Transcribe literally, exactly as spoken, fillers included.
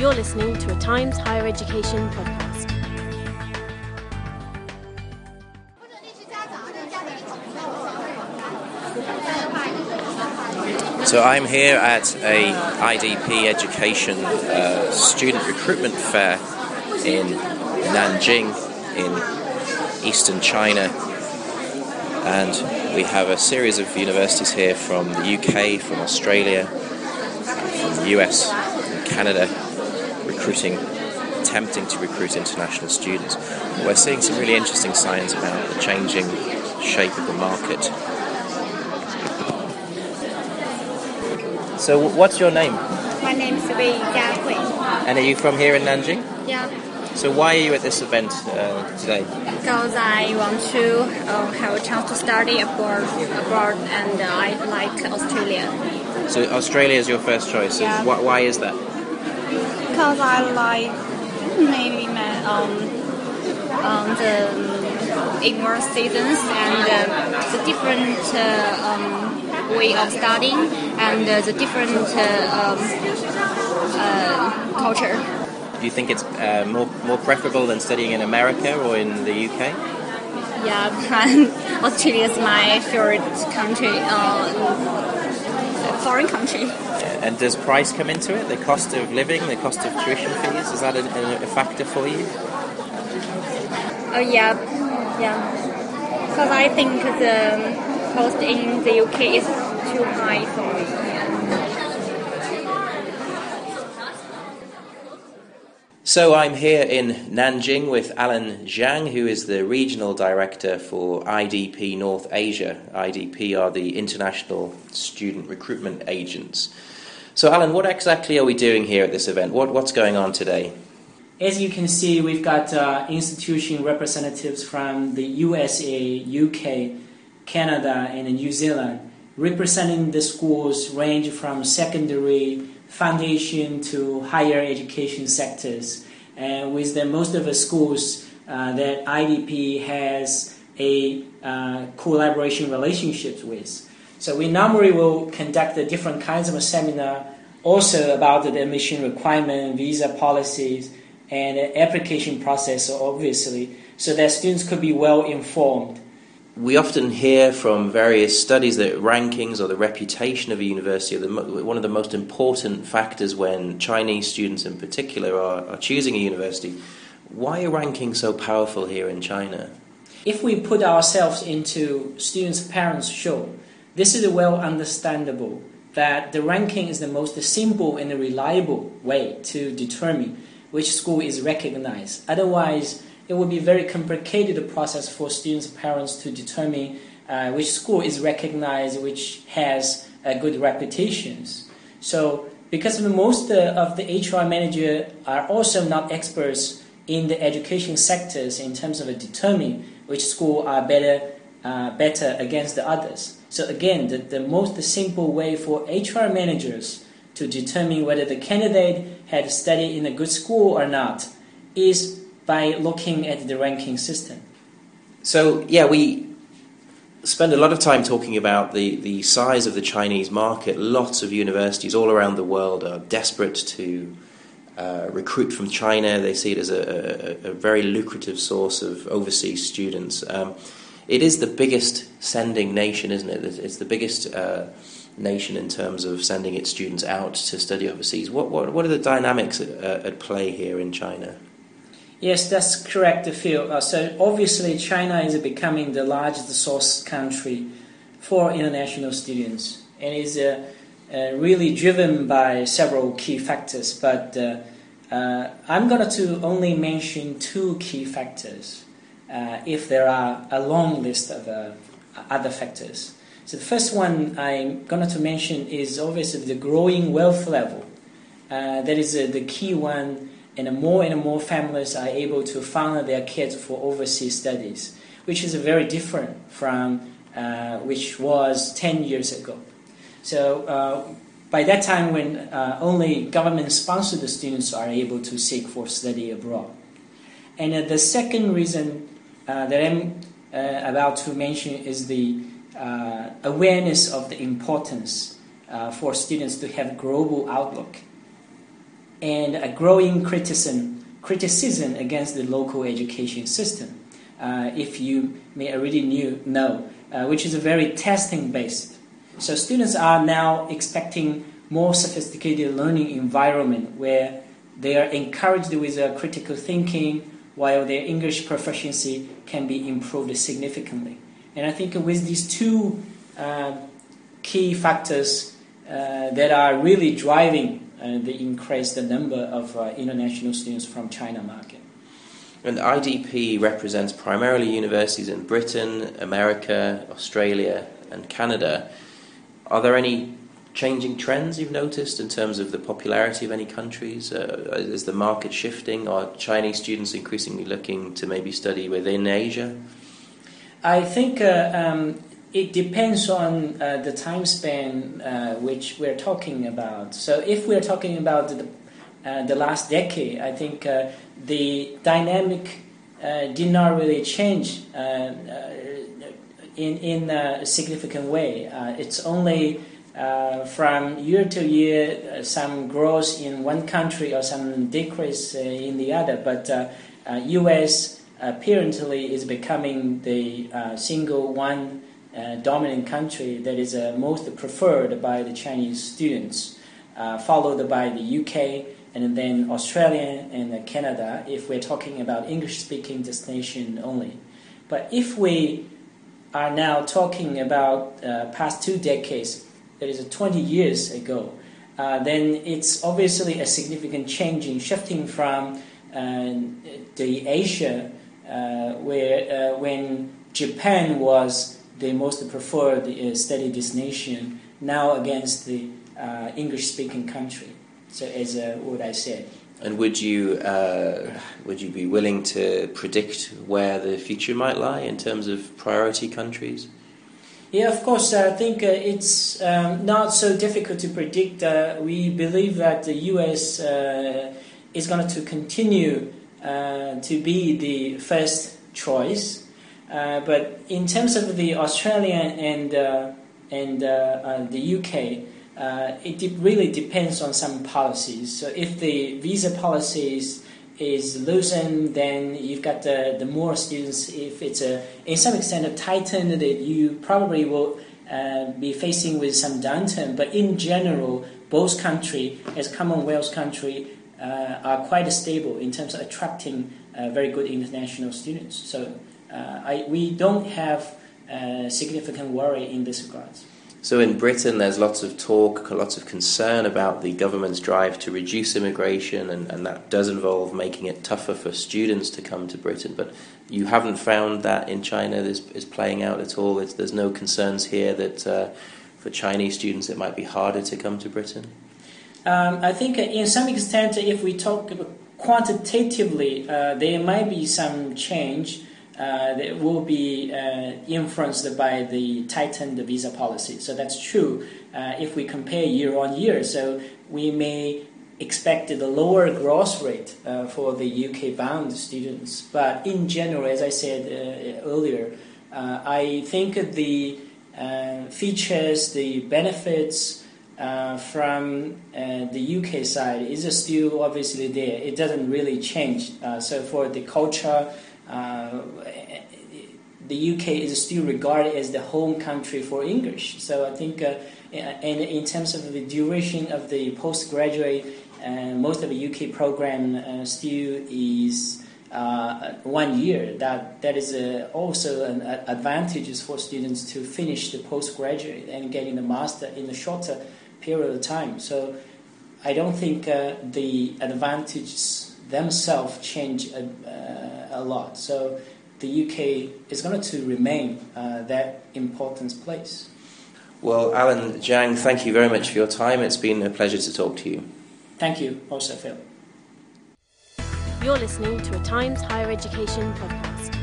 You're listening to a Times Higher Education podcast. So I'm here at a I D P Education uh, student recruitment fair in Nanjing in eastern China, and we have a series of universities here from the U K, from Australia, from the U S, and Canada, recruiting, attempting to recruit international students. We're seeing some really interesting signs about the changing shape of the market. So what's your name? My name is Wei Jiahui. And are you from here in Nanjing? Yeah. So why are you at this event uh, today? Because I want to uh, have a chance to study abroad, abroad and uh, I like Australia. So Australia is your first choice. So Yeah. wh- why is that? Because I like maybe my, um, um, the immerse seasons and uh, the different uh, um, way of studying and uh, the different uh, um, uh, culture. Do you think it's uh, more more preferable than studying in America or in the U K? Yeah, Australia is my favorite country, uh, foreign country. Yeah. And does price come into it? The cost of living, the cost of tuition fees, is that a, a factor for you? Oh yeah, yeah. Because I think the cost in the U K is too high for me. So I'm here in Nanjing with Alan Zhang, who is the Regional Director for I D P North Asia. I D P are the International Student Recruitment Agents. So Alan, what exactly are we doing here at this event? What, what's going on today? As you can see, we've got uh, institution representatives from the U S A, U K, Canada, and New Zealand, representing the schools range from secondary, foundation to higher education sectors. And with the most of the schools uh, that I D P has a uh, collaboration relationships with. So we normally will conduct the different kinds of a seminar also about the admission requirement, visa policies, and the application process, obviously, so that students could be well informed. We often hear from various studies that rankings or the reputation of a university are the mo- one of the most important factors when Chinese students in particular are, are choosing a university. Why are rankings so powerful here in China? If we put ourselves into students' parents' shoe, this is well understandable that the ranking is the most simple and reliable way to determine which school is recognized. Otherwise, it would be a very complicated process for students' parents to determine uh, which school is recognized, which has uh, good reputations. So, because most uh, of the H R manager are also not experts in the education sectors in terms of determining which school are better, uh, better against the others. So again, the, the most simple way for H R managers to determine whether the candidate had studied in a good school or not is by looking at the ranking system. So, yeah, we spend a lot of time talking about the, the size of the Chinese market. Lots of universities all around the world are desperate to uh, recruit from China. They see it as a, a, a very lucrative source of overseas students. Um, it is the biggest sending nation, isn't it? It's the biggest uh, nation in terms of sending its students out to study overseas. What what, what are the dynamics at, uh, at play here in China? Yes, that's correct, Phil. Uh, so obviously China is becoming the largest source country for international students and is uh, uh, really driven by several key factors. But uh, uh, I'm going to only mention two key factors uh, if there are a long list of uh, other factors. So the first one I'm going to mention is obviously the growing wealth level. Uh, that is uh, the key one. And more and more families are able to fund their kids for overseas studies, which is very different from uh, which was ten years ago. So uh, by that time, when uh, only government-sponsored students are able to seek for study abroad. And uh, the second reason uh, that I'm uh, about to mention is the uh, awareness of the importance uh, for students to have global outlook. and a growing criticism, criticism against the local education system, uh, if you may already knew, know, uh, which is a very testing-based. So students are now expecting more sophisticated learning environment where they are encouraged with uh, critical thinking, while their English proficiency can be improved significantly. And I think with these two uh, key factors uh, that are really driving uh, the increased number of uh, international students from China market. And I D P represents primarily universities in Britain, America, Australia and Canada. Are there any changing trends you've noticed in terms of the popularity of any countries? Uh, is the market shifting? Are Chinese students increasingly looking to maybe study within Asia? I think uh, um, it depends on uh, the time span uh, which we're talking about. So if we're talking about the, uh, the last decade, I think uh, the dynamic uh, did not really change uh, uh, in, in a significant way. Uh, it's only Uh, from year to year, uh, some growth in one country or some decrease uh, in the other. But uh, uh, U S apparently is becoming the uh, single one uh, dominant country that is uh, most preferred by the Chinese students, uh, followed by the U K and then Australia and uh, Canada, if we're talking about English-speaking destination only. But if we are now talking about uh, past two decades, that is twenty years ago, uh, then it's obviously a significant change in shifting from uh, the Asia, uh, where uh, when Japan was the most preferred uh, study destination, now against the uh, English-speaking country. So, as uh, what I said. And would you uh, would you be willing to predict where the future might lie in terms of priority countries? Yeah, of course. I think uh, it's um, not so difficult to predict. Uh, we believe that the U S uh, is going to continue uh, to be the first choice. Uh, but in terms of the Australian and uh, and uh, uh, the U K, uh, it de- really depends on some policies. So if the visa policies is loosened, then you've got the, the more students. If it's a, in some extent a tightened, that you probably will uh, be facing with some downturn. But in general, both countries, as Commonwealth country, uh, are quite stable in terms of attracting uh, very good international students. So uh, I, we don't have uh, significant worry in this regard. So in Britain, there's lots of talk, lots of concern about the government's drive to reduce immigration, and, and that does involve making it tougher for students to come to Britain. But you haven't found that in China is, is playing out at all? It's, there's no concerns here that uh, for Chinese students it might be harder to come to Britain? Um, I think in some extent, if we talk quantitatively, uh, there might be some change. Uh, that will be uh, influenced by the tightened visa policy. So that's true uh, if we compare year on year. So we may expect the lower growth rate uh, for the U K-bound students. But in general, as I said uh, earlier, uh, I think the uh, features, the benefits uh, from uh, the U K side is still obviously there. It doesn't really change. Uh, so for the culture, Uh, the U K is still regarded as the home country for English. So I think, uh, and in terms of the duration of the postgraduate, uh, most of the U K program uh, still is uh, one year. That that is uh, also an advantage for students to finish the postgraduate and getting the master in a shorter period of time. So I don't think uh, the advantages themselves change a, uh, a lot. So the U K is going to remain uh, that important place. Well, Alan Zhang, thank you very much for your time. It's been a pleasure to talk to you. Thank you, also Phil. You're listening to a Times Higher Education podcast.